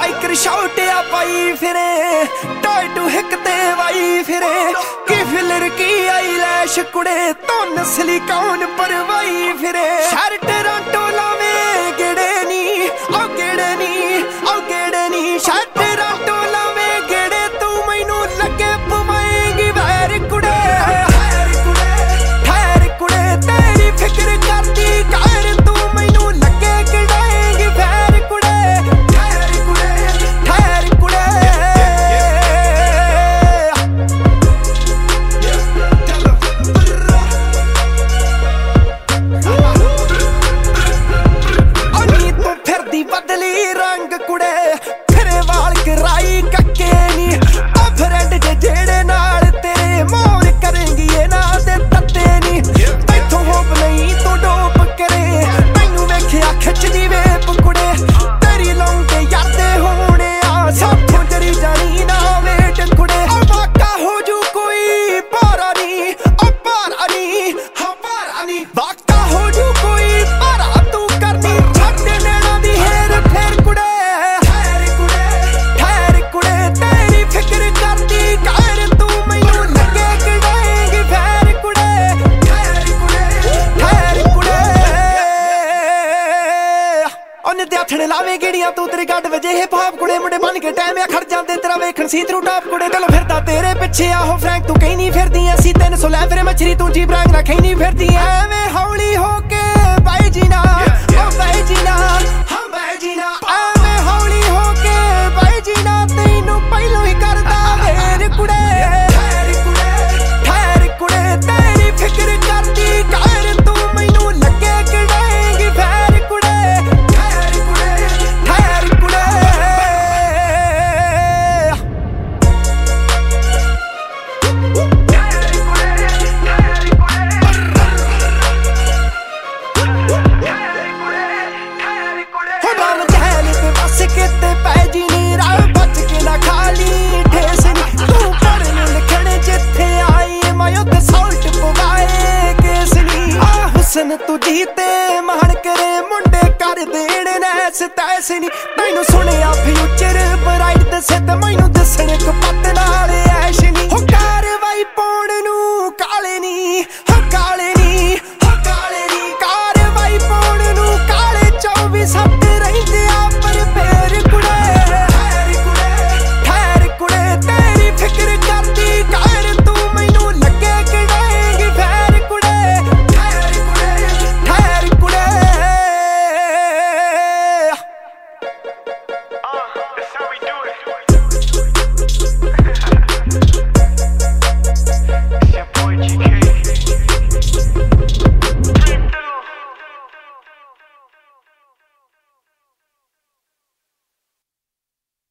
biker शॉटिया पाई फिरे टॉयटू हिक ते वाई फिरे की फिलर की आई लैश कुड़े तो नस्ली कौन परवाई फिरे शहर टोरंटो लावे गेड़े नी ओ गेड़े नी ओ गेड़े नी शहर टोरंटो लावे गेड़े तू मैनू लगे पवाएगी वैर कुड़े ठहर कुड़े तेरी फिक्र करती कायर तू मैनू लगे गिड़ाएगी वैर कुड़े ठहर कुड़े अनी तू फिरदी बदली रंग कुड़े फिरे वाल कराई कक्के नी ओ फ्रेंड जे जेड़े नाल तेरे मोर करेंगी ये ना दे तत्ते नी तैथों होप नहीं तू डोप करे तैनू वेखिया खिचदी वेप कुड़े तेरी लौंडे यादे होने आ साथों जरी जानी ना वेट कुड़े ओ वाका हो जू कोई पारा नी ओ पारा नी हाँ पारा नी वाका हो जू कोई पारा तू करनी छड्ड नैना दी हेर फेर कुड़े ठहर कुड़े तेरी फिक्र करती कायर तू मैनू लगे गिड़ाएगी वैर कुड़े ठहर कुड़े ओने ते हथने लावे गिड़ियां तू तेरी गड्ड वजे हिप हॉप कुड़े मुंडे बन के टाइम आ खड़ जांदे तेरा वेखण सी थरू टॉप कुड़े चलो फिरदा तेरे पिछे आहो फ्रैंक तू कहीं नहीं फिरदी ऐसी 300 ले फिरे मछरी तू जी ब्रांग ना कहीं नहीं फिरदी एवें हौली होके बाई जीना ओ बाई जीना हाँ बाई जीना एवें हौली होके बाई जीना तैनू पहलों ही करदा वेर कुड़े ठहर कुड़े तेरी फिक्र करती कायर तू मैनू लगे गिड़ाएगी वैर कुड़े ठहर कुड़े हो बाम जहल पे बस के ते पै जी नी राह बच के ना खाली ठेस नी तू पढ़न लिखण जिथे आई मैं उत्ते साल्ट पवाए केस नी आ हुसन तू जीते मान करे मुंडे कर देण नैस तैस नी तैनू सुनिया फ्यूचर ब्राइट दसे ते मैनू दसण को पता